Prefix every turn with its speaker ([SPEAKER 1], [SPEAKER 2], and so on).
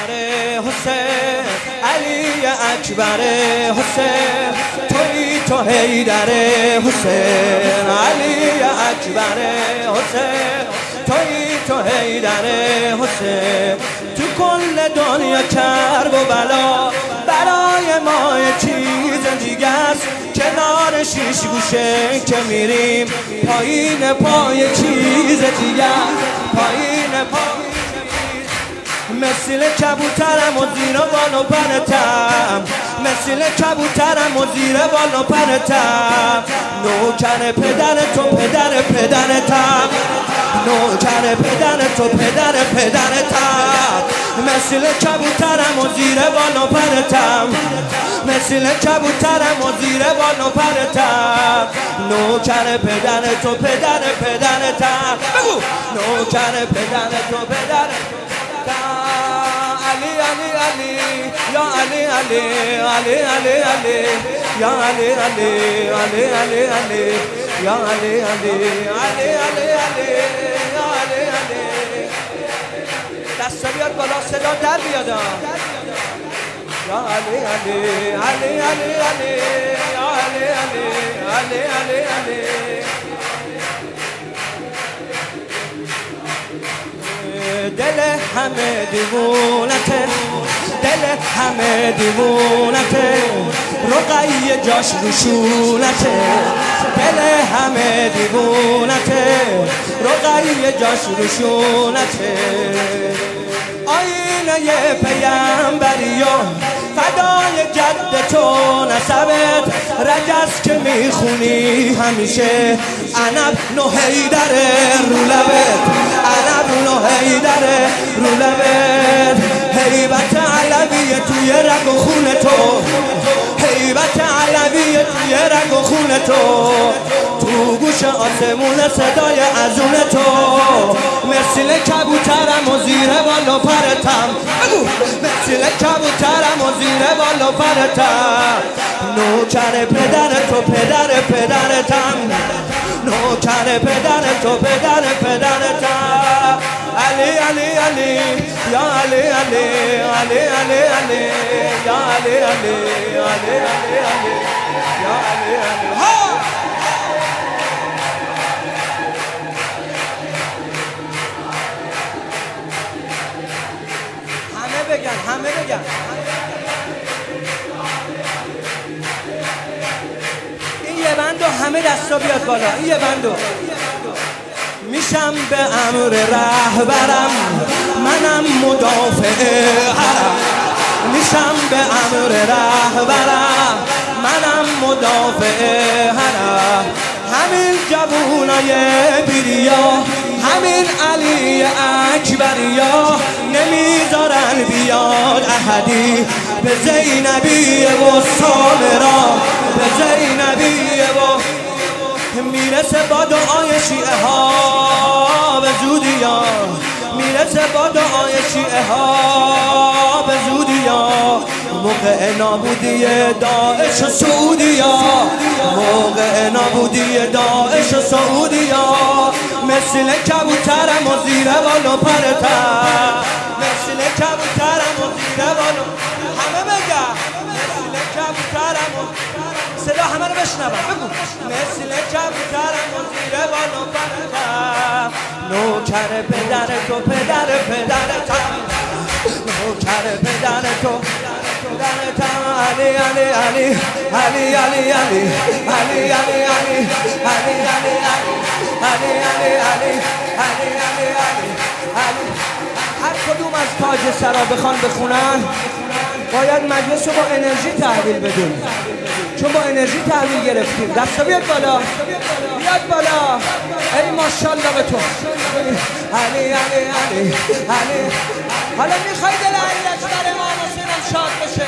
[SPEAKER 1] اکبر حسین، علی اکبر حسین، تویی تو حیدر حسین، علی اکبر حسین، تویی تو حیدر حسین. تو کل دنیا کرب و بلا برای ما یه چیز دیگه است، کنار شیش گوشه که میریم پایین پای چیز دیگه، پایین پای مثل کبوترم و زیر بال و پرتم، مثل کبوترم و زیر بال و پرتم، نوکر پدر تو پدر پدرتم، نوکر پدر تو پدر پدرتم، مثل کبوترم و زیر بال و پرتم، مثل کبوترم و زیر بال و پرتم، نوکر پدر تو پدر پدرتم، بگو نوکر پدر تو پدر علی علی علی یا علی علی علی علی علی یا علی علی علی علی علی یا علی علی علی علی علی یا علی علی. دستا بیاد بالا صدا در بیاد. یا علی علی علی علی علی یا علی علی علی علی علی. دل همه دیوونته، دل همه دیوونته، رقیه جاش روشونته، دل همه دیوونته، رقیه جاش روشونته، آینه پیمبری و فدای جد تو نسبت، رجز که میخونی همیشه عنب نو حیدر رو لبت، عنب نو حیدر رو لبت، هیبت علویه توی رگ و خون تو، هیبت علویه توی رگ و خون تو، تو گوش آسمون صدای ازون تو، مثل کبوترم و زیر بال و پرتم، بگو مثل کبوترم و زیر بال و پرتم، نوکر پدر تو پدر پدرتم، نوکر پدر تو پدر پدرتم، علی علی علی یا علی علی علی علی علی یا علی علی علی علی علی یا علی علی. ها همه بگن، همه بگن. این یه بندو همه دستا بیاد بالا، این یه بندو. میشم به امر رهبرم منم مدافع حرم، میشم به امر رهبرم منم مدافع حرم، همین جوونای بیریا، همین علی اکبریا نمیذارن بیاد احدی به زینبی و سامرا، به زینبی و میرسه با دعای شیعه ها به زودیا، میرسه با دعای شیعه ها به زودیا، موقع نابودی داعش و سعودیا، موقع نابودی داعش و سعودیا، مثل کبوترم و زیر بال و پرتم، مثل کبوترم و زیر بال و همه بگم، مثل کبوترم و صدا همه رو بشنوم، بگو مثل کبوترم و زیر بال و پرتم، نوکر پدر تو پدر پدرتم، نوکر پدر تو پدرتم، علی علی علی علی علی علی علی علی علی علی علی علی علی علی علی علی علی علی. هر کدوم از تاج سرا بخوان بخونن باید مجلس رو با انرژی تحویل بدیم، چون با انرژی تحویل گرفتیم. دستا بیاد بالا، بیاد بالا، ای ماشاءالله به تو علی علی علی علی. حالا میخوای دل علی اکبر امام حسین شاد بشه؟